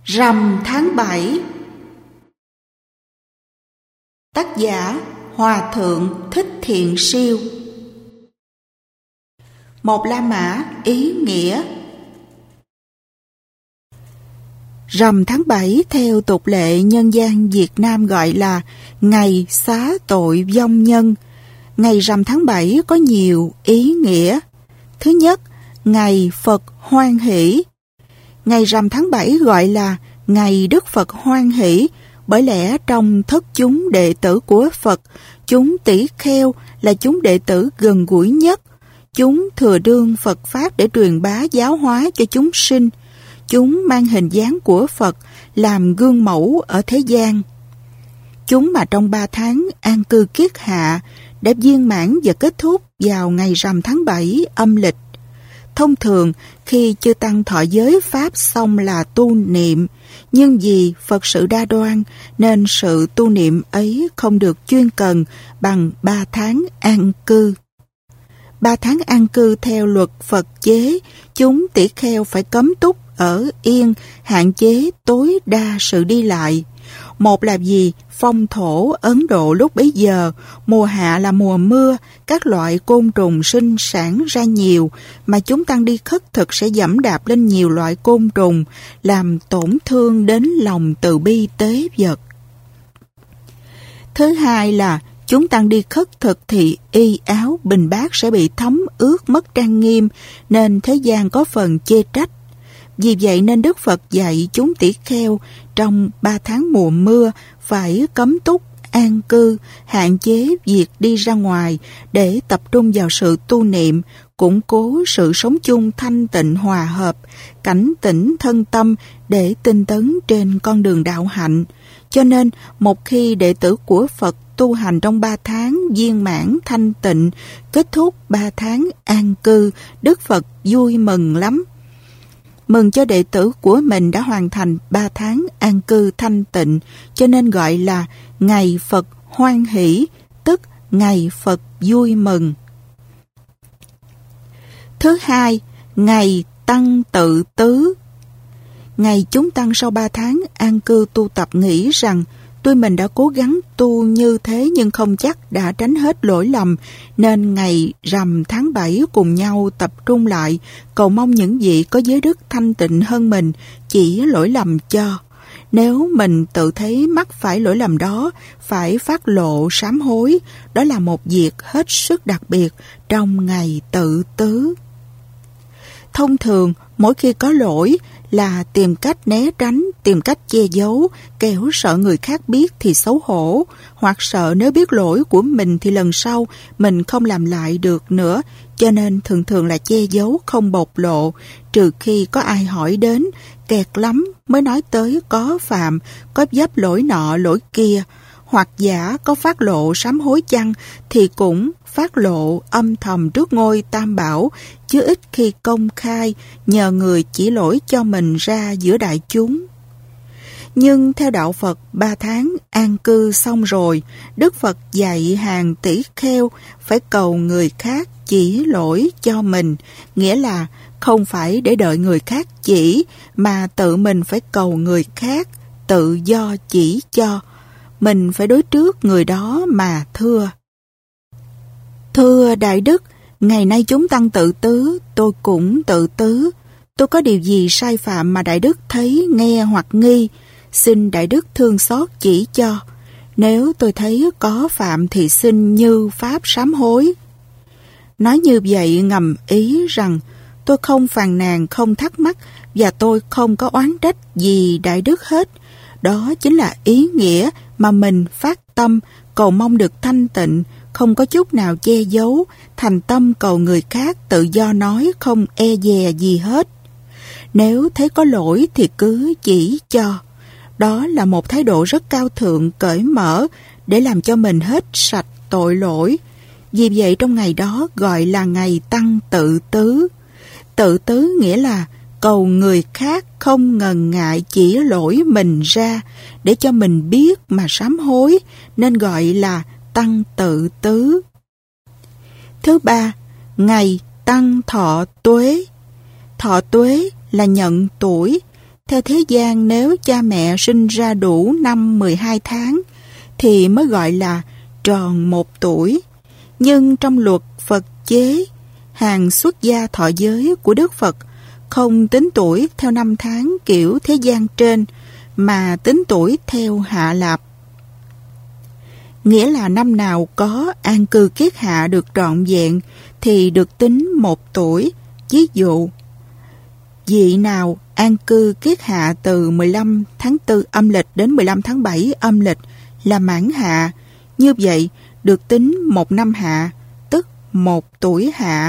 Rằm tháng 7. Tác giả Hòa Thượng Thích Thiện Siêu. Một La Mã ý nghĩa. Rằm tháng 7 theo tục lệ nhân gian Việt Nam gọi là ngày xá tội vong nhân. Ngày rằm tháng 7 có nhiều ý nghĩa. Thứ nhất, ngày Phật hoan hỷ. Ngày rằm tháng 7 gọi là ngày Đức Phật hoan hỷ, bởi lẽ trong thất chúng đệ tử của Phật, chúng tỷ kheo là chúng đệ tử gần gũi nhất. Chúng thừa đương Phật Pháp để truyền bá giáo hóa cho chúng sinh. Chúng mang hình dáng của Phật làm gương mẫu ở thế gian. Chúng mà trong 3 tháng an cư kiết hạ đã viên mãn và kết thúc vào ngày rằm tháng 7 âm lịch. Thông thường, khi chư tăng thọ giới Pháp xong là tu niệm, nhưng vì Phật sự đa đoan nên sự tu niệm ấy không được chuyên cần bằng 3 tháng an cư. 3 tháng an cư theo luật Phật chế, chúng tỷ kheo phải cấm túc ở yên, hạn chế tối đa sự đi lại. Một là vì phong thổ Ấn Độ lúc bấy giờ, mùa hạ là mùa mưa, các loại côn trùng sinh sản ra nhiều, mà chúng tăng đi khất thực sẽ giẫm đạp lên nhiều loại côn trùng, làm tổn thương đến lòng từ bi tế vật. Thứ hai là chúng tăng đi khất thực thì y áo bình bát sẽ bị thấm ướt mất trang nghiêm, nên thế gian có phần chê trách. Vì vậy nên Đức Phật dạy chúng tỷ kheo trong 3 tháng mùa mưa phải cấm túc, an cư, hạn chế việc đi ra ngoài để tập trung vào sự tu niệm, củng cố sự sống chung thanh tịnh hòa hợp, cảnh tỉnh thân tâm để tinh tấn trên con đường đạo hạnh. Cho nên, một khi đệ tử của Phật tu hành trong 3 tháng viên mãn thanh tịnh, kết thúc 3 tháng an cư, Đức Phật vui mừng lắm. Mừng cho đệ tử của mình đã hoàn thành 3 tháng an cư thanh tịnh, cho nên gọi là ngày Phật hoan hỷ, tức ngày Phật vui mừng. Thứ hai, ngày tăng tự tứ. Ngày chúng tăng sau 3 tháng an cư tu tập nghĩ rằng tuy mình đã cố gắng tu như thế nhưng không chắc đã tránh hết lỗi lầm, nên ngày rằm tháng 7 cùng nhau tập trung lại, cầu mong những vị có giới đức thanh tịnh hơn mình chỉ lỗi lầm cho. Nếu mình tự thấy mắc phải lỗi lầm đó, phải phát lộ sám hối, đó là một việc hết sức đặc biệt trong ngày tự tứ. Thông thường, mỗi khi có lỗi là tìm cách né tránh, tìm cách che giấu, kẻo sợ người khác biết thì xấu hổ, hoặc sợ nếu biết lỗi của mình thì lần sau mình không làm lại được nữa, cho nên thường là che giấu không bộc lộ, trừ khi có ai hỏi đến, kẹt lắm mới nói tới có phạm, có vấp lỗi nọ lỗi kia, hoặc giả có phát lộ sám hối chăng thì cũng phát lộ âm thầm trước ngôi Tam Bảo, chứ ít khi công khai nhờ người chỉ lỗi cho mình ra giữa đại chúng. Nhưng theo đạo Phật, 3 tháng an cư xong rồi, Đức Phật dạy hàng tỷ kheo phải cầu người khác chỉ lỗi cho mình, nghĩa là không phải để đợi người khác chỉ, mà tự mình phải cầu người khác, tự do chỉ cho. Mình phải đối trước người đó mà thưa: Thưa Đại Đức, ngày nay chúng tăng tự tứ, tôi cũng tự tứ. Tôi có điều gì sai phạm mà Đại Đức thấy, nghe hoặc nghi, xin Đại Đức thương xót chỉ cho. Nếu tôi thấy có phạm thì xin như pháp sám hối. Nói như vậy ngầm ý rằng tôi không phàn nàn, không thắc mắc và tôi không có oán trách gì Đại Đức hết. Đó chính là ý nghĩa mà mình phát tâm cầu mong được thanh tịnh, không có chút nào che giấu, thành tâm cầu người khác tự do nói, không e dè gì hết. Nếu thấy có lỗi thì cứ chỉ cho. Đó là một thái độ rất cao thượng, cởi mở để làm cho mình hết sạch tội lỗi. Vì vậy trong ngày đó gọi là ngày tăng tự tứ. Tự tứ nghĩa là cầu người khác không ngần ngại chỉ lỗi mình ra để cho mình biết mà sám hối, nên gọi là tăng tự tứ. Thứ ba, ngày tăng thọ tuế. Thọ tuế là nhận tuổi. Theo thế gian, nếu cha mẹ sinh ra đủ năm 12 tháng thì mới gọi là tròn 1 tuổi. Nhưng trong luật Phật chế, hàng xuất gia thọ giới của Đức Phật không tính tuổi theo năm tháng kiểu thế gian trên, mà tính tuổi theo hạ lạp. Nghĩa là năm nào có an cư kiết hạ được trọn vẹn thì được tính 1 tuổi. Ví dụ, vị nào an cư kiết hạ từ 15 tháng 4 âm lịch đến 15 tháng 7 âm lịch là mãn hạ. Như vậy được tính 1 năm hạ, tức 1 tuổi hạ.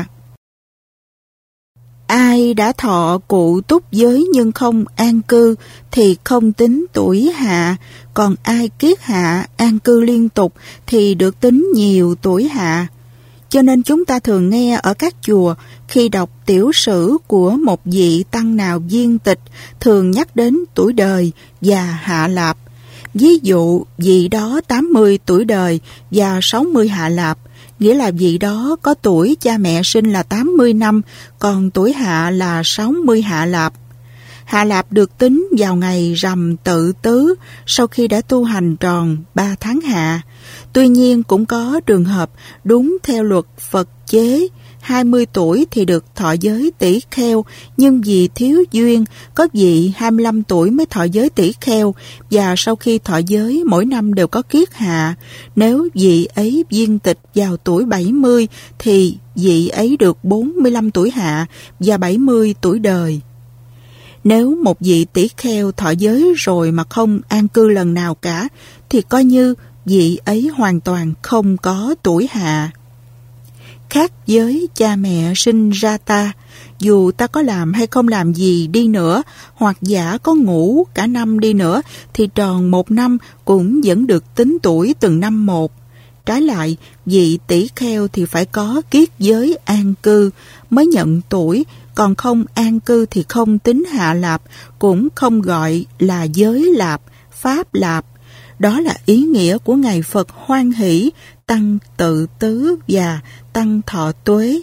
Ai đã thọ cụ túc giới nhưng không an cư thì không tính tuổi hạ, còn ai kiết hạ an cư liên tục thì được tính nhiều tuổi hạ. Cho nên chúng ta thường nghe ở các chùa khi đọc tiểu sử của một vị tăng nào viên tịch thường nhắc đến tuổi đời và hạ lạp. Ví dụ vị đó 80 tuổi đời và 60 hạ lạp, nghĩa là vị đó có tuổi cha mẹ sinh là 80 năm, còn tuổi hạ là 60 hạ lạp. Hạ lạp được tính vào ngày rằm Tự Tứ sau khi đã tu hành tròn 3 tháng hạ. Tuy nhiên cũng có trường hợp đúng theo luật Phật chế, 20 tuổi thì được thọ giới tỷ kheo, nhưng vì thiếu duyên, có vị 25 tuổi mới thọ giới tỷ kheo, và sau khi thọ giới mỗi năm đều có kiết hạ. Nếu vị ấy viên tịch vào tuổi 70 thì vị ấy được 45 tuổi hạ và 70 tuổi đời. Nếu một vị tỷ kheo thọ giới rồi mà không an cư lần nào cả, thì coi như vị ấy hoàn toàn không có tuổi hạ. Khác với cha mẹ sinh ra ta, dù ta có làm hay không làm gì đi nữa, hoặc giả có ngủ cả năm đi nữa, thì tròn 1 năm cũng vẫn được tính tuổi từng năm một. Trái lại, vị tỷ kheo thì phải có kiết giới an cư mới nhận tuổi, còn không an cư thì không tính hạ lạp, cũng không gọi là giới lạp, pháp lạp. Đó là ý nghĩa của ngày Phật hoan hỷ, tăng tự tứ và tăng thọ tuế.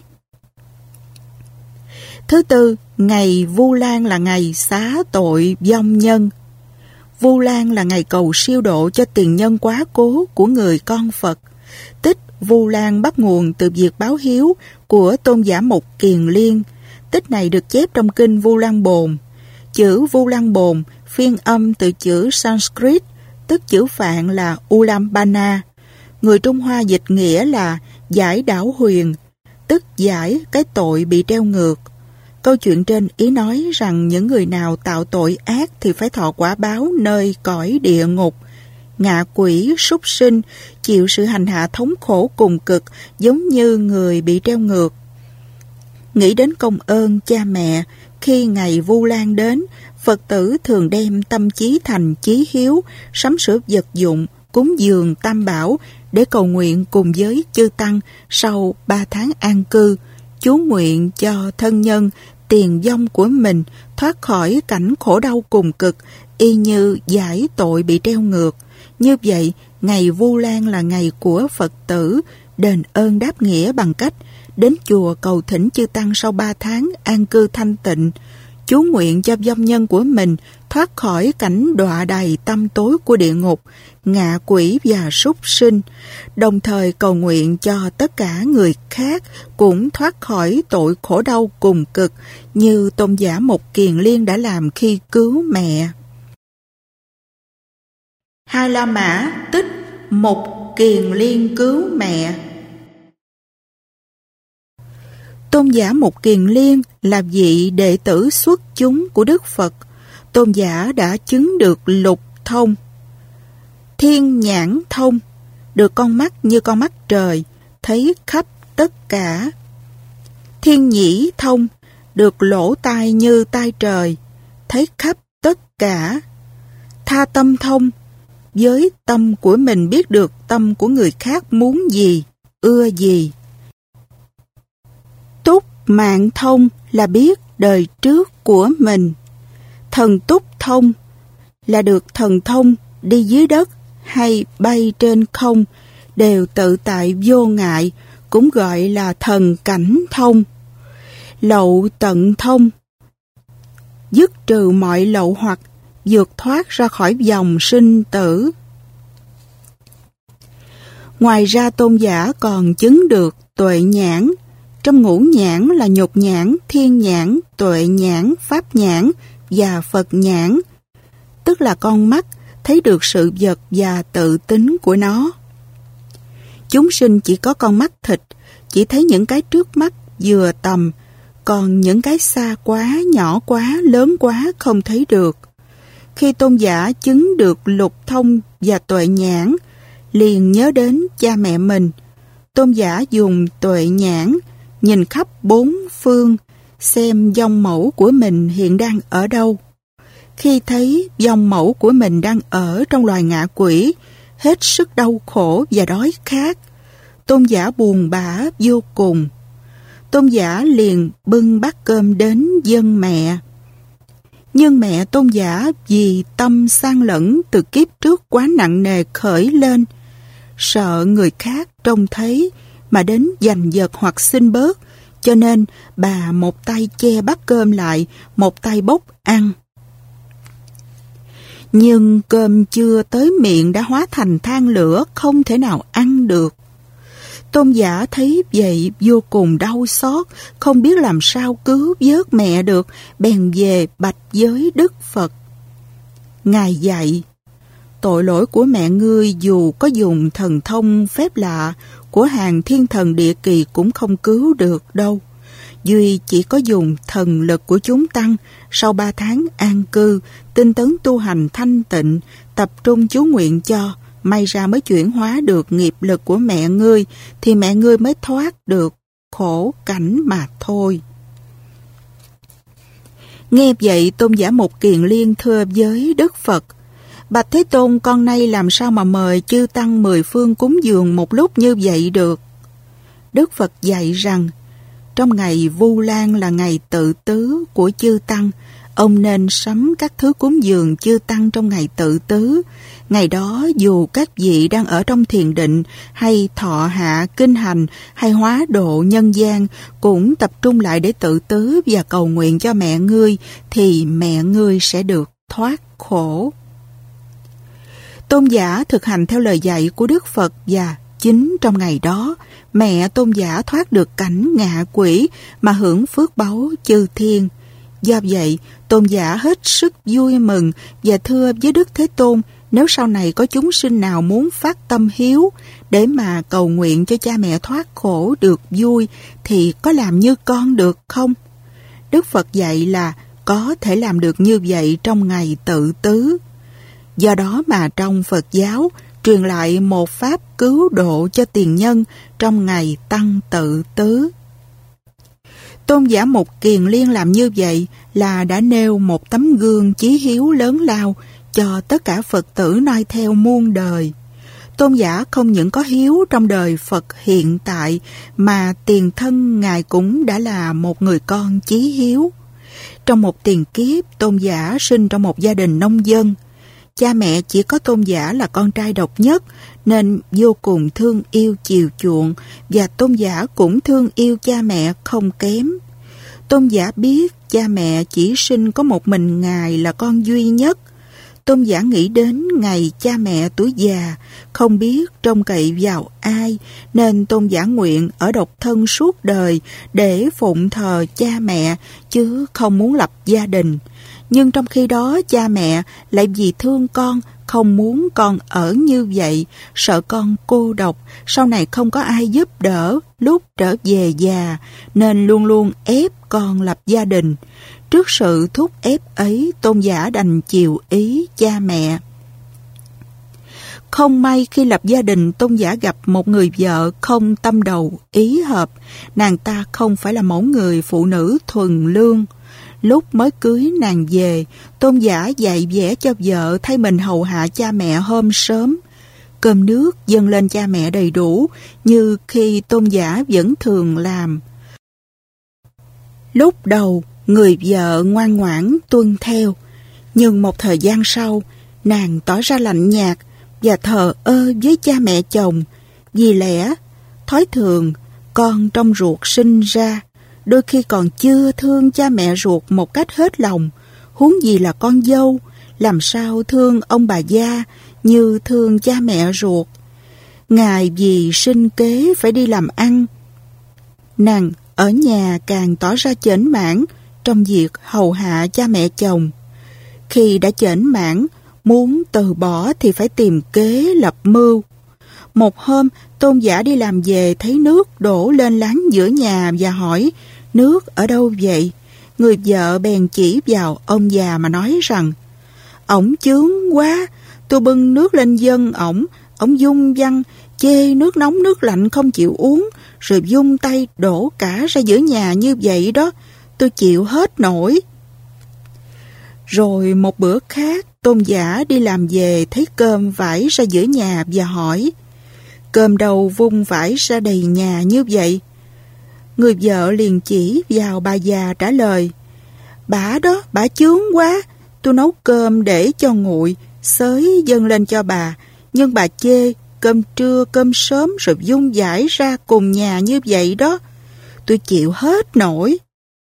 Thứ tư, ngày Vu Lan là ngày xá tội vong nhân. Vu Lan là ngày cầu siêu độ cho tiền nhân quá cố của người con Phật. Tích Vu Lan bắt nguồn từ việc báo hiếu của tôn giả Mục Kiền Liên. Tích này được chép trong kinh Vu Lan Bồn. Chữ Vu Lan Bồn phiên âm từ chữ Sanskrit, tức chữ Phạn là Ulambana. Người Trung Hoa dịch nghĩa là giải đảo huyền, tức giải cái tội bị treo ngược. Câu chuyện trên ý nói rằng những người nào tạo tội ác thì phải thọ quả báo nơi cõi địa ngục, ngạ quỷ, súc sinh, chịu sự hành hạ thống khổ cùng cực giống như người bị treo ngược. Nghĩ đến công ơn cha mẹ, khi ngày Vu Lan đến, Phật tử thường đem tâm trí thành chí hiếu, sắm sửa vật dụng, cúng dường tam bảo để cầu nguyện cùng với chư tăng sau 3 tháng an cư, chú nguyện cho thân nhân, tiền vong của mình thoát khỏi cảnh khổ đau cùng cực, y như giải tội bị treo ngược. Như vậy, ngày Vu Lan là ngày của Phật tử, đền ơn đáp nghĩa bằng cách đến chùa cầu thỉnh chư tăng sau 3 tháng an cư thanh tịnh, chú nguyện cho vong nhân của mình thoát khỏi cảnh đọa đầy tăm tối của địa ngục, ngạ quỷ và súc sinh, đồng thời cầu nguyện cho tất cả người khác cũng thoát khỏi tội khổ đau cùng cực như tôn giả Mục Kiền Liên đã làm khi cứu mẹ. Hai La Mã tích Mục Kiền Liên cứu mẹ. Tôn giả Mục Kiền Liên là vị đệ tử xuất chúng của Đức Phật. Tôn giả đã chứng được lục thông, thiên nhãn thông, được con mắt như con mắt trời, thấy khắp tất cả. Thiên nhĩ thông, được lỗ tai như tai trời, thấy khắp tất cả. Tha tâm thông, với tâm của mình biết được tâm của người khác muốn gì, ưa gì. Túc mạng thông là biết đời trước của mình. Thần túc thông là được thần thông đi dưới đất hay bay trên không, đều tự tại vô ngại, cũng gọi là thần cảnh thông. Lậu tận thông, dứt trừ mọi lậu hoặc, vượt thoát ra khỏi vòng sinh tử. Ngoài ra tôn giả còn chứng được tuệ nhãn. Trong ngũ nhãn là nhục nhãn, thiên nhãn, tuệ nhãn, pháp nhãn và Phật nhãn, tức là con mắt thấy được sự vật và tự tính của nó. Chúng sinh chỉ có con mắt thịt, chỉ thấy những cái trước mắt vừa tầm, còn những cái xa quá, nhỏ quá, lớn quá không thấy được. Khi tôn giả chứng được lục thông và tuệ nhãn, liền nhớ đến cha mẹ mình. Tôn giả dùng tuệ nhãn nhìn khắp bốn phương, xem vong mẫu của mình hiện đang ở đâu. Khi thấy vong mẫu của mình đang ở trong loài ngạ quỷ, hết sức đau khổ và đói khát, tôn giả buồn bã vô cùng. Tôn giả liền bưng bát cơm đến dâng mẹ. Nhưng mẹ tôn giả vì tâm san lẫn từ kiếp trước quá nặng nề khởi lên, sợ người khác trông thấy mà đến giành giật hoặc xin bớt, cho nên bà một tay che bát cơm lại, một tay bốc ăn. Nhưng cơm chưa tới miệng đã hóa thành than lửa, không thể nào ăn được. Tôn giả thấy vậy vô cùng đau xót, không biết làm sao cứu vớt mẹ được, bèn về bạch với Đức Phật. Ngài dạy, tội lỗi của mẹ ngươi dù có dùng thần thông phép lạ của hàng thiên thần địa kỳ cũng không cứu được đâu. Duy chỉ có dùng thần lực của chúng tăng, sau 3 tháng an cư, tinh tấn tu hành thanh tịnh, tập trung chú nguyện cho, may ra mới chuyển hóa được nghiệp lực của mẹ ngươi, thì mẹ ngươi mới thoát được khổ cảnh mà thôi. Nghe vậy, tôn giả Mục Kiền Liên thưa với Đức Phật, Bạch Thế Tôn, con nay làm sao mà mời chư tăng 10 phương cúng dường một lúc như vậy được? Đức Phật dạy rằng, trong ngày Vu Lan là ngày tự tứ của chư tăng, ông nên sắm các thứ cúng dường chư tăng trong ngày tự tứ. Ngày đó dù các vị đang ở trong thiền định, hay thọ hạ kinh hành, hay hóa độ nhân gian, cũng tập trung lại để tự tứ và cầu nguyện cho mẹ ngươi, thì mẹ ngươi sẽ được thoát khổ. Tôn giả thực hành theo lời dạy của Đức Phật, và chính trong ngày đó, mẹ tôn giả thoát được cảnh ngạ quỷ mà hưởng phước báu chư thiên. Do vậy, tôn giả hết sức vui mừng và thưa với Đức Thế Tôn, nếu sau này có chúng sinh nào muốn phát tâm hiếu để mà cầu nguyện cho cha mẹ thoát khổ được vui, thì có làm như con được không? Đức Phật dạy là có thể làm được như vậy trong ngày tự tứ. Do đó mà trong Phật giáo truyền lại một pháp cứu độ cho tiền nhân trong ngày tăng tự tứ. Tôn giả Mục Kiền Liên làm như vậy là đã nêu một tấm gương chí hiếu lớn lao cho tất cả Phật tử noi theo muôn đời. Tôn giả không những có hiếu trong đời Phật hiện tại, mà tiền thân Ngài cũng đã là một người con chí hiếu. Trong một tiền kiếp, tôn giả sinh trong một gia đình nông dân. Cha mẹ chỉ có tôn giả là con trai độc nhất, nên vô cùng thương yêu chiều chuộng, và tôn giả cũng thương yêu cha mẹ không kém. Tôn giả biết cha mẹ chỉ sinh có một mình Ngài là con duy nhất. Tôn giả nghĩ đến ngày cha mẹ tuổi già, không biết trông cậy vào ai, nên tôn giả nguyện ở độc thân suốt đời để phụng thờ cha mẹ, chứ không muốn lập gia đình. Nhưng trong khi đó cha mẹ lại vì thương con, không muốn con ở như vậy, sợ con cô độc, sau này không có ai giúp đỡ lúc trở về già, nên luôn luôn ép con lập gia đình. Trước sự thúc ép ấy, tôn giả đành chiều ý cha mẹ. Không may khi lập gia đình, tôn giả gặp một người vợ không tâm đầu ý hợp. Nàng ta không phải là mẫu người phụ nữ thuần lương. Lúc mới cưới nàng về, tôn giả dạy vẽ cho vợ thay mình hầu hạ cha mẹ hôm sớm. Cơm nước dâng lên cha mẹ đầy đủ, như khi tôn giả vẫn thường làm. Lúc đầu, người vợ ngoan ngoãn tuân theo, nhưng một thời gian sau, nàng tỏ ra lạnh nhạt và thờ ơ với cha mẹ chồng. Vì lẽ, thói thường, con trong ruột sinh ra, đôi khi còn chưa thương cha mẹ ruột một cách hết lòng, huống gì là con dâu, làm sao thương ông bà gia như thương cha mẹ ruột. Ngài vì sinh kế phải đi làm ăn. Nàng ở nhà càng tỏ ra chểnh mãn trong việc hầu hạ cha mẹ chồng. Khi đã chểnh mãn, muốn từ bỏ thì phải tìm kế lập mưu. Một hôm, Tôn giả đi làm về thấy nước đổ lên láng giữa nhà và hỏi: nước ở đâu vậy? Người vợ bèn chỉ vào ông già mà nói rằng: ổng chướng quá, tôi bưng nước lên dâng ổng vung văng, chê nước nóng nước lạnh không chịu uống, rồi vung tay đổ cả ra giữa nhà như vậy đó, tôi chịu hết nổi. Rồi một bữa khác, Tôn giả đi làm về thấy cơm vãi ra giữa nhà và hỏi: cơm đầu vung vãi ra đầy nhà như vậy? Người vợ liền chỉ vào bà già trả lời: bả đó, bả chướng quá, tôi nấu cơm để cho nguội, xới dâng lên cho bà, nhưng bà chê cơm trưa cơm sớm rồi vung vãi ra cùng nhà như vậy đó, tôi chịu hết nổi.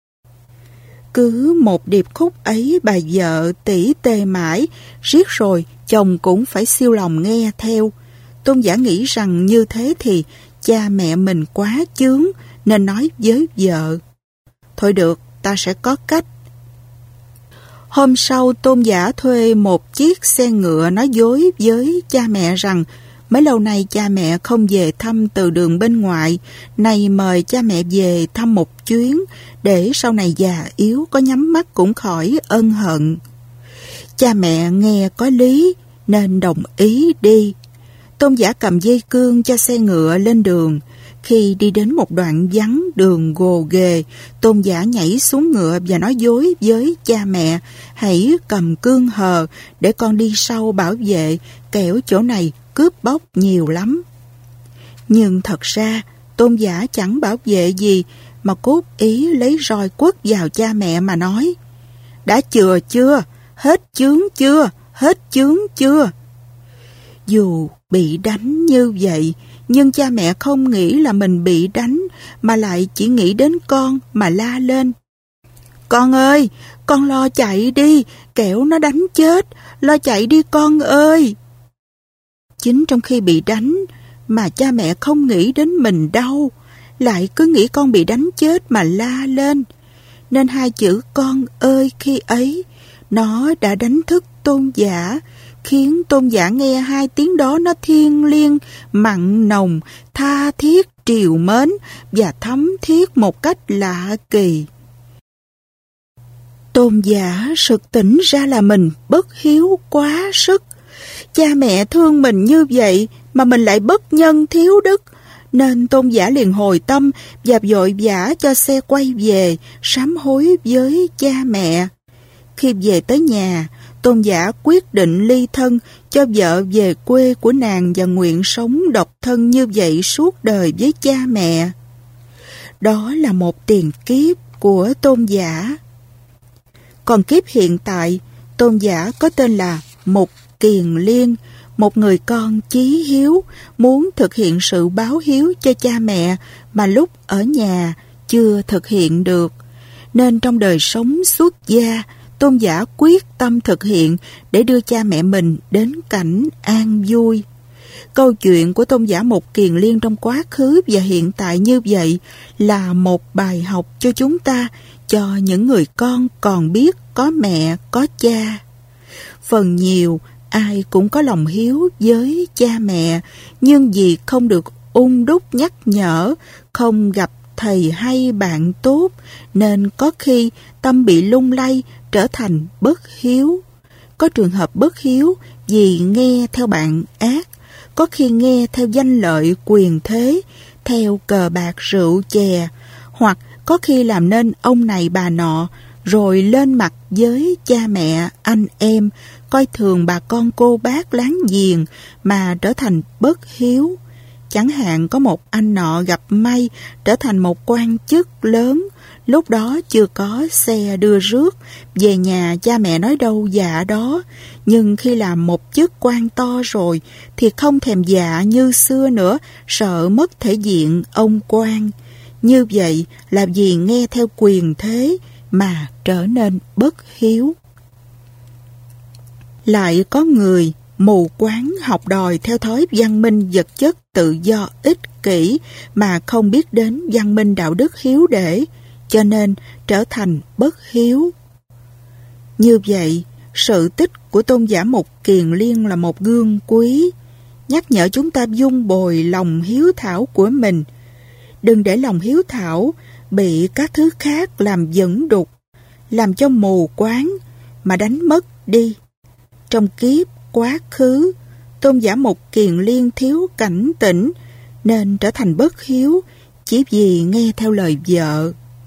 Cứ một điệp khúc ấy bà vợ tỉ tê mãi, riết rồi chồng cũng phải siêu lòng nghe theo. Tôn giả nghĩ rằng như thế thì cha mẹ mình quá chướng, nên nói với vợ: thôi được, ta sẽ có cách. Hôm sau, Tôn giả thuê một chiếc xe ngựa nói dối với cha mẹ rằng mấy lâu nay cha mẹ không về thăm từ đường bên ngoại, nay mời cha mẹ về thăm một chuyến, để sau này già yếu có nhắm mắt cũng khỏi ân hận. Cha mẹ nghe có lý nên đồng ý đi. Tôn giả cầm dây cương cho xe ngựa lên đường. Khi đi đến một đoạn vắng đường gồ ghề, Tôn giả nhảy xuống ngựa và nói dối với cha mẹ: hãy cầm cương hờ để con đi sau bảo vệ, kẻo chỗ này cướp bóc nhiều lắm. Nhưng thật ra Tôn giả chẳng bảo vệ gì, mà cốt ý lấy roi quất vào cha mẹ mà nói: đã chừa chưa? Hết chướng chưa? Hết chướng chưa? Dù bị đánh như vậy, nhưng cha mẹ không nghĩ là mình bị đánh, mà lại chỉ nghĩ đến con mà la lên: con ơi, con lo chạy đi, kẻo nó đánh chết, lo chạy đi con ơi. Chính trong khi bị đánh mà cha mẹ không nghĩ đến mình đâu, lại cứ nghĩ con bị đánh chết mà la lên. Nên hai chữ con ơi khi ấy, nó đã đánh thức Tôn giả, khiến Tôn giả nghe hai tiếng đó nó thiêng liêng, mặn nồng, tha thiết, trìu mến và thấm thiết một cách lạ kỳ. Tôn giả sực tỉnh ra là mình bất hiếu quá sức. Cha mẹ thương mình như vậy mà mình lại bất nhân thiếu đức, nên Tôn giả liền hồi tâm và vội vã cho xe quay về, sám hối với cha mẹ. Khi về tới nhà, Tôn giả quyết định ly thân, cho vợ về quê của nàng và nguyện sống độc thân như vậy suốt đời với cha mẹ. Đó là một tiền kiếp của Tôn giả. Còn kiếp hiện tại, Tôn giả có tên là Mục Kiền Liên, một người con chí hiếu, muốn thực hiện sự báo hiếu cho cha mẹ mà lúc ở nhà chưa thực hiện được. Nên trong đời sống xuất gia, Tôn giả quyết tâm thực hiện để đưa cha mẹ mình đến cảnh an vui. Câu chuyện của Tôn giả Mục Kiền Liên trong quá khứ và hiện tại như vậy là một bài học cho chúng ta, cho những người con còn biết có mẹ, có cha. Phần nhiều, ai cũng có lòng hiếu với cha mẹ, nhưng vì không được ung đúc nhắc nhở, không gặp thầy hay bạn tốt, nên có khi tâm bị lung lay, trở thành bất hiếu. Có trường hợp bất hiếu vì nghe theo bạn ác, có khi nghe theo danh lợi quyền thế, theo cờ bạc rượu chè, hoặc có khi làm nên ông này bà nọ, rồi lên mặt với cha mẹ, anh em, coi thường bà con cô bác láng giềng mà trở thành bất hiếu. Chẳng hạn có một anh nọ gặp may trở thành một quan chức lớn, lúc đó chưa có xe đưa rước, về nhà cha mẹ nói đâu dạ đó, nhưng khi làm một chức quan to rồi thì không thèm dạ như xưa nữa, sợ mất thể diện ông quan. Như vậy là vì nghe theo quyền thế mà trở nên bất hiếu. Lại có người mù quáng học đòi theo thói văn minh vật chất tự do ích kỷ mà không biết đến văn minh đạo đức hiếu để, cho nên trở thành bất hiếu. Như vậy, sự tích của tôn giả Mục Kiền Liên là một gương quý, nhắc nhở chúng ta vun bồi lòng hiếu thảo của mình. Đừng để lòng hiếu thảo bị các thứ khác làm dẫn đục, làm cho mù quáng mà đánh mất đi. Trong kiếp quá khứ, tôn giả Mục Kiền Liên thiếu cảnh tỉnh nên trở thành bất hiếu chỉ vì nghe theo lời vợ.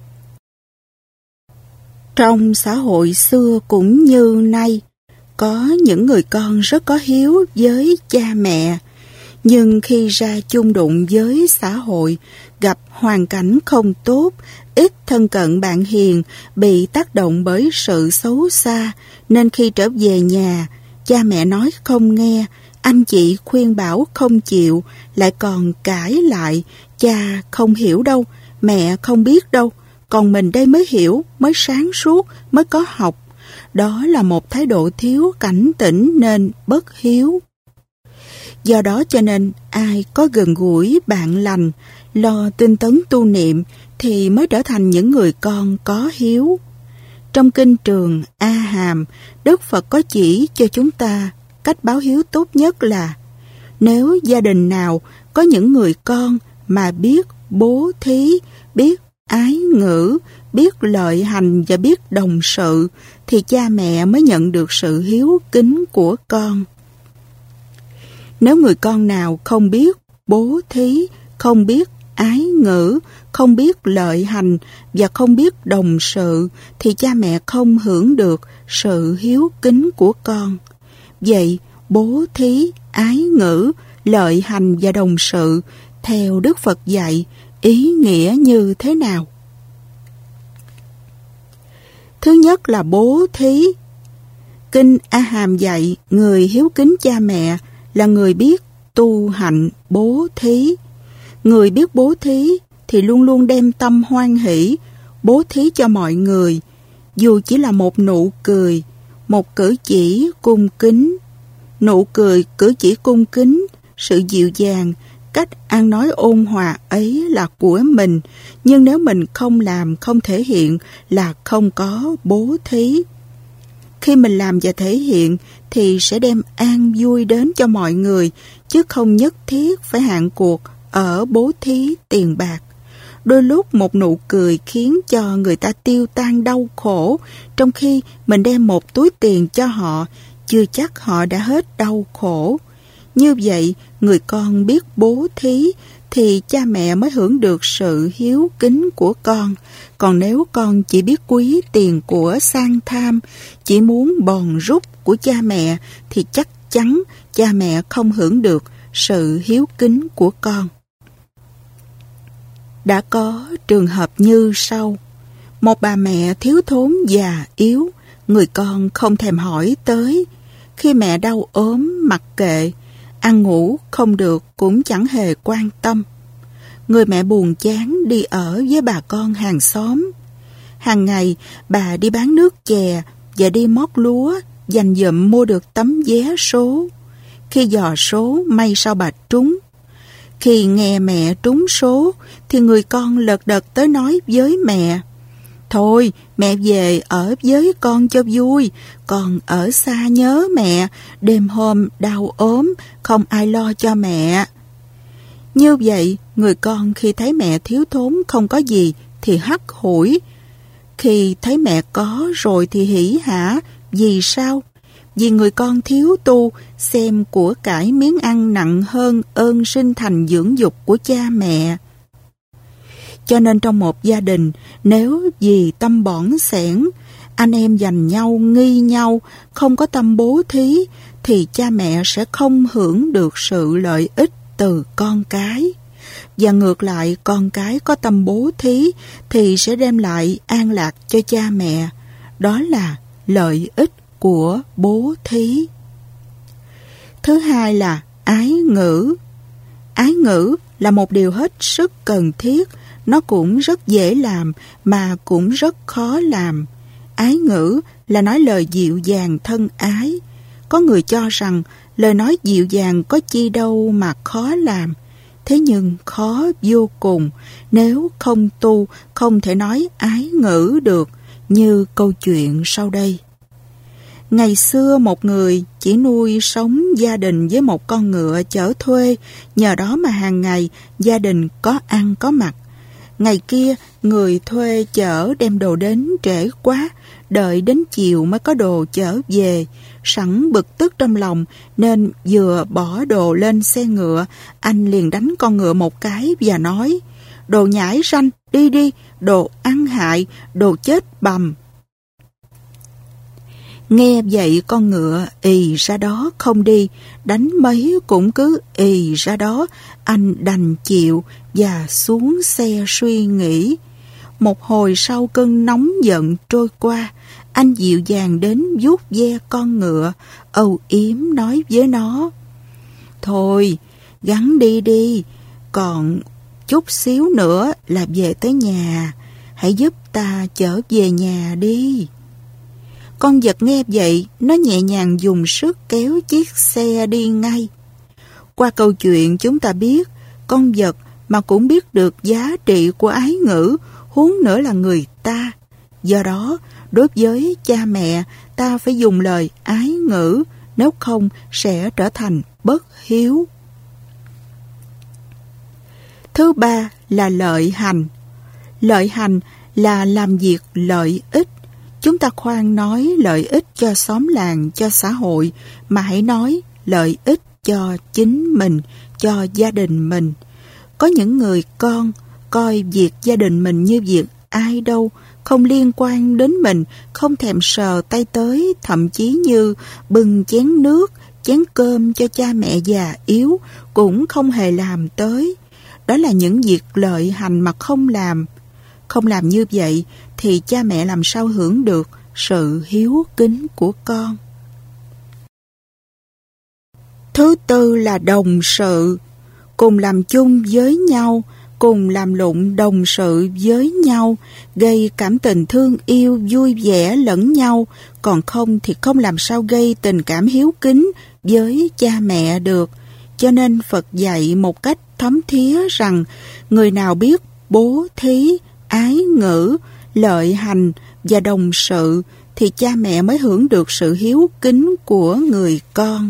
Trong xã hội xưa cũng như nay, có những người con rất có hiếu với cha mẹ, nhưng khi ra chung đụng với xã hội, gặp hoàn cảnh không tốt, ít thân cận bạn hiền, bị tác động bởi sự xấu xa, nên khi trở về nhà, cha mẹ nói không nghe, anh chị khuyên bảo không chịu, lại còn cãi lại, cha không hiểu đâu, mẹ không biết đâu, còn mình đây mới hiểu, mới sáng suốt, mới có học. Đó là một thái độ thiếu cảnh tỉnh nên bất hiếu. Do đó cho nên ai có gần gũi bạn lành, lo tinh tấn tu niệm thì mới trở thành những người con có hiếu. Trong kinh Trường A Hàm, Đức Phật có chỉ cho chúng ta cách báo hiếu tốt nhất là nếu gia đình nào có những người con mà biết bố thí, biết ái ngữ, biết lợi hành và biết đồng sự thì cha mẹ mới nhận được sự hiếu kính của con. Nếu người con nào không biết bố thí, không biết ái ngữ, không biết lợi hành và không biết đồng sự thì cha mẹ không hưởng được sự hiếu kính của con. Vậy bố thí, ái ngữ, lợi hành và đồng sự theo Đức Phật dạy ý nghĩa như thế nào? Thứ nhất là bố thí. Kinh A Hàm dạy người hiếu kính cha mẹ là người biết tu hạnh bố thí. Người biết bố thí thì luôn luôn đem tâm hoan hỷ bố thí cho mọi người, dù chỉ là một nụ cười, một cử chỉ cung kính. Nụ cười, cử chỉ cung kính, sự dịu dàng, cách ăn nói ôn hòa ấy là của mình, nhưng nếu mình không làm, không thể hiện là không có bố thí. Khi mình làm và thể hiện thì sẽ đem an vui đến cho mọi người, chứ không nhất thiết phải hạn cuộc ở bố thí tiền bạc. Đôi lúc một nụ cười khiến cho người ta tiêu tan đau khổ, trong khi mình đem một túi tiền cho họ, chưa chắc họ đã hết đau khổ. Như vậy, người con biết bố thí thì cha mẹ mới hưởng được sự hiếu kính của con. Còn nếu con chỉ biết quý tiền của sang tham, chỉ muốn bòn rút của cha mẹ thì chắc chắn cha mẹ không hưởng được sự hiếu kính của con. Đã có trường hợp như sau. Một bà mẹ thiếu thốn già yếu, người con không thèm hỏi tới. Khi mẹ đau ốm mặc kệ, ăn ngủ không được cũng chẳng hề quan tâm. Người mẹ buồn chán đi ở với bà con hàng xóm. Hàng ngày bà đi bán nước chè và đi mót lúa, dành dụm mua được tấm vé số. Khi dò số may sao bà trúng. Khi nghe mẹ trúng số thì người con lật đật tới nói với mẹ: Thôi mẹ về ở với con cho vui, con ở xa nhớ mẹ, đêm hôm đau ốm không ai lo cho mẹ. Như vậy người con khi thấy mẹ thiếu thốn không có gì thì hắt hủi, khi thấy mẹ có rồi thì hỉ hả. Vì sao? Vì người con thiếu tu, xem của cải miếng ăn nặng hơn ơn sinh thành dưỡng dục của cha mẹ. Cho nên trong một gia đình, nếu vì tâm bỏng sẻn, anh em giành nhau, nghi nhau, không có tâm bố thí, thì cha mẹ sẽ không hưởng được sự lợi ích từ con cái. Và ngược lại, con cái có tâm bố thí thì sẽ đem lại an lạc cho cha mẹ. Đó là lợi ích của bố thí. Thứ hai là ái ngữ. Ái ngữ là một điều hết sức cần thiết. Nó cũng rất dễ làm mà cũng rất khó làm. Ái ngữ là nói lời dịu dàng thân ái. Có người cho rằng lời nói dịu dàng có chi đâu mà khó làm. Thế nhưng khó vô cùng, nếu không tu không thể nói ái ngữ được, như câu chuyện sau đây. Ngày xưa một người chỉ nuôi sống gia đình với một con ngựa chở thuê, nhờ đó mà hàng ngày gia đình có ăn có mặc. Ngày kia người thuê chở đem đồ đến trễ quá, đợi đến chiều mới có đồ chở về. Sẵn bực tức trong lòng nên vừa bỏ đồ lên xe ngựa, anh liền đánh con ngựa một cái và nói: "Đồ nhãi ranh, đi đi, đồ ăn hại, đồ chết bầm." Nghe vậy con ngựa ì ra đó không đi, đánh mấy cũng cứ ì ra đó. Anh đành chịu và xuống xe suy nghĩ. Một hồi sau cơn nóng giận trôi qua, anh dịu dàng đến vuốt ve con ngựa, âu yếm nói với nó: "Thôi, gắng đi đi, còn chút xíu nữa là về tới nhà, hãy giúp ta chở về nhà đi." Con vật nghe vậy, nó nhẹ nhàng dùng sức kéo chiếc xe đi ngay. Qua câu chuyện chúng ta biết, con vật mà cũng biết được giá trị của ái ngữ, huống nữa là người ta. Do đó, đối với cha mẹ, ta phải dùng lời ái ngữ, nếu không sẽ trở thành bất hiếu. Thứ ba là lợi hành. Lợi hành là làm việc lợi ích. Chúng ta khoan nói lợi ích cho xóm làng, cho xã hội, mà hãy nói lợi ích cho chính mình, cho gia đình mình. Có những người con coi việc gia đình mình như việc ai đâu, không liên quan đến mình, không thèm sờ tay tới, thậm chí như bưng chén nước, chén cơm cho cha mẹ già yếu cũng không hề làm tới. Đó là những việc lợi hành mà không làm. Không làm như vậy thì cha mẹ làm sao hưởng được sự hiếu kính của con. Thứ tư là đồng sự. Cùng làm chung với nhau, cùng làm lụng đồng sự với nhau, gây cảm tình thương yêu vui vẻ lẫn nhau, còn không thì không làm sao gây tình cảm hiếu kính với cha mẹ được. Cho nên Phật dạy một cách thấm thía rằng người nào biết bố thí, ái ngữ, lợi hành và đồng sự thì cha mẹ mới hưởng được sự hiếu kính của người con.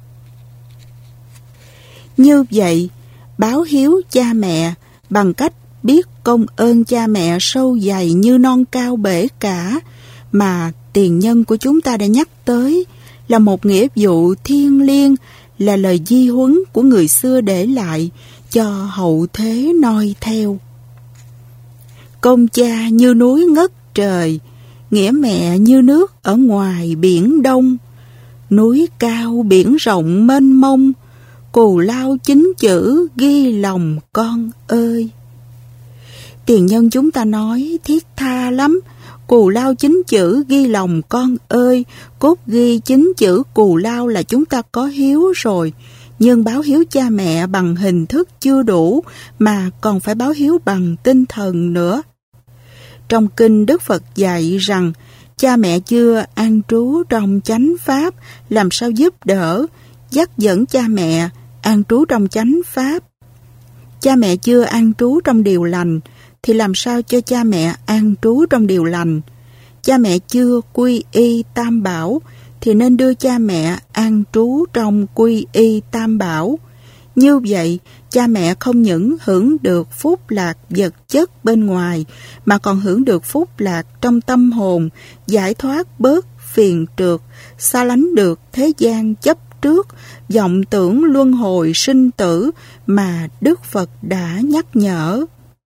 Như vậy, báo hiếu cha mẹ bằng cách biết công ơn cha mẹ sâu dày như non cao bể cả mà tiền nhân của chúng ta đã nhắc tới, là một nghĩa vụ thiêng liêng, là lời di huấn của người xưa để lại cho hậu thế noi theo. Công cha như núi ngất trời, nghĩa mẹ như nước ở ngoài biển đông. Núi cao biển rộng mênh mông, cù lao chính chữ ghi lòng con ơi. Tiền nhân chúng ta nói thiết tha lắm. Cù lao chính chữ ghi lòng con ơi, cốt ghi chính chữ cù lao là chúng ta có hiếu rồi. Nhưng báo hiếu cha mẹ bằng hình thức chưa đủ, mà còn phải báo hiếu bằng tinh thần nữa. Trong kinh Đức Phật dạy rằng cha mẹ chưa an trú trong chánh pháp, làm sao giúp đỡ, dắt dẫn cha mẹ an trú trong chánh pháp. Cha mẹ chưa an trú trong điều lành, thì làm sao cho cha mẹ an trú trong điều lành. Cha mẹ chưa quy y tam bảo, thì nên đưa cha mẹ an trú trong quy y tam bảo. Như vậy, cha mẹ không những hưởng được phúc lạc vật chất bên ngoài, mà còn hưởng được phúc lạc trong tâm hồn, giải thoát bớt phiền trượt, xa lánh được thế gian chấp trước, vọng tưởng luân hồi sinh tử mà Đức Phật đã nhắc nhở.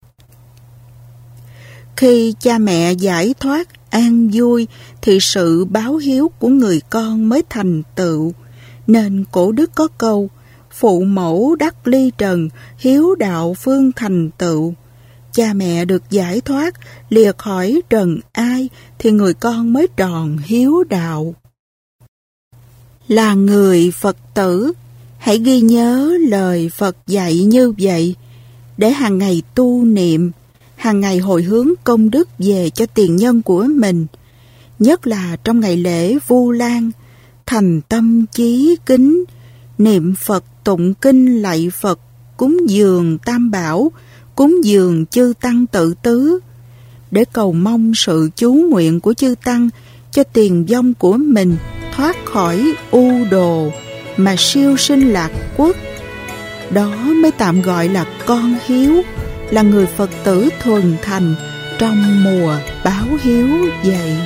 Khi cha mẹ giải thoát an vui thì sự báo hiếu của người con mới thành tựu. Nên cổ đức có câu: phụ mẫu đắc ly trần, hiếu đạo phương thành tựu. Cha mẹ được giải thoát, lìa khỏi trần ai thì người con mới tròn hiếu đạo. Là người Phật tử, hãy ghi nhớ lời Phật dạy như vậy, để hàng ngày tu niệm, hàng ngày hồi hướng công đức về cho tiền nhân của mình. Nhất là trong ngày lễ Vu Lan, thành tâm chí kính, niệm Phật tụng kinh lạy Phật, cúng dường Tam Bảo, cúng dường chư Tăng tự tứ, để cầu mong sự chú nguyện của chư Tăng cho tiền vong của mình thoát khỏi u đồ mà siêu sinh lạc quốc. Đó mới tạm gọi là con hiếu, là người Phật tử thuần thành trong mùa báo hiếu vậy.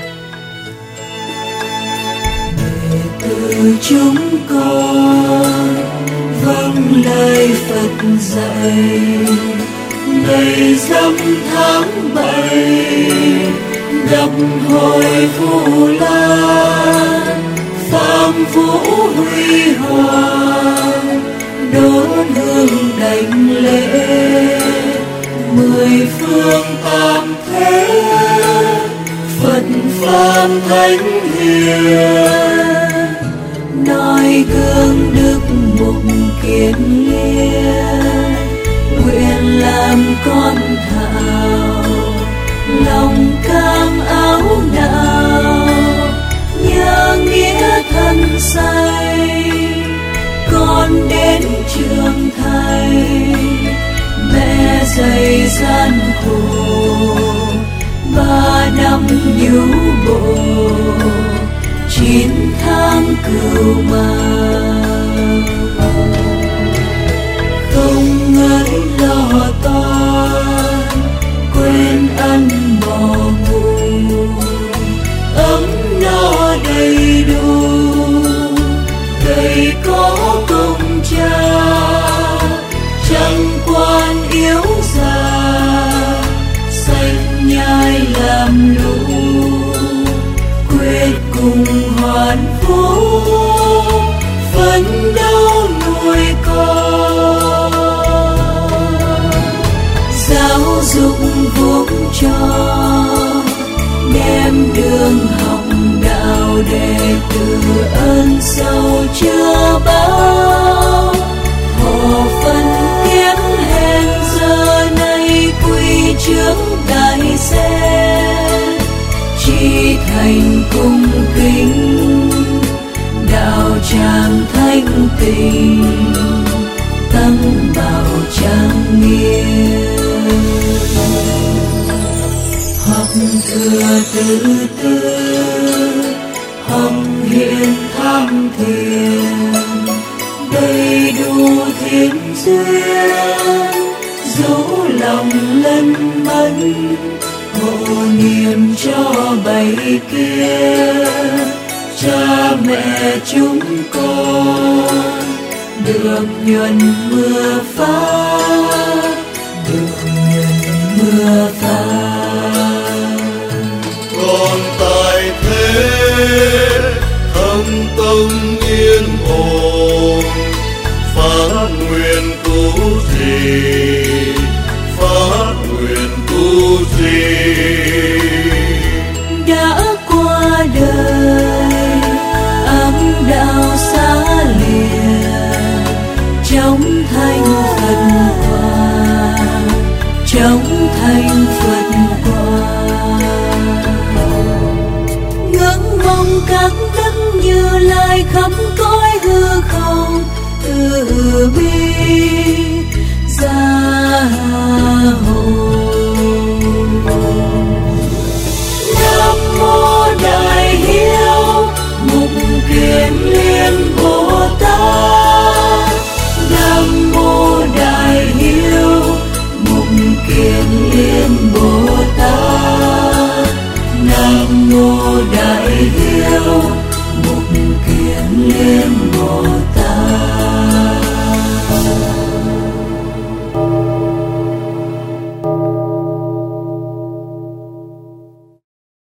Từ chúng con vâng lời Phật dạy, ngày rằm tháng 7 gặp hội Vu Lan, Phạm Vũ huy hoàng, đốt hương đảnh lễ, 10 phương tam thế, Phật pháp thánh hiền, noi gương đức mục kiên liên, nguyện làm con thảo, lòng cam áo nào, nhớ nghĩa thân say, con đến trường thầy, mẹ dạy gian khổ, 3 năm nhũ bộ, 9 tháng cừu màng, không ngớt lo toan, quên ăn bỏ ngủ, ấm no đầy đủ, cây có công cha, chẳng quan yếu già, xanh nhai làm lũ, quyết cùng hoàn vũ, phấn đấu nuôi con, giáo dục vuông cho, đem đường học đạo đệ tử ơn sâu chưa báo, họ phân kiếm hèn giờ này quy trước đại xe, chỉ thành cung kính, đạo tràng thanh tịnh, tăng bảo trang nghiêm, học thừa tự tư, học hiện tham thiền, đầy đủ thiên duyên, dấu lòng lân mẫn, hộ niệm cho bảy kia, cha mẹ chúng con được nhuần mưa phát, được nhuần mưa phát. Con tại thế thâm tâm yên ổn, phát nguyện tu trì, phát nguyện tu trì. Đã qua đời ấm đạo xa lìa, trong thanh Phật qua, trong thanh Phật qua, ngưỡng mong các đức Như Lai khắp cõi hư không từ bi gia hộ. Nam mô Đại Hiếu Mục Kiền Liên Bồ Tát, Nam mô Đại Hiếu Mục Kiền Liên Bồ Tát, Nam mô Đại Hiếu Mục Kiền Liên Bồ Tát.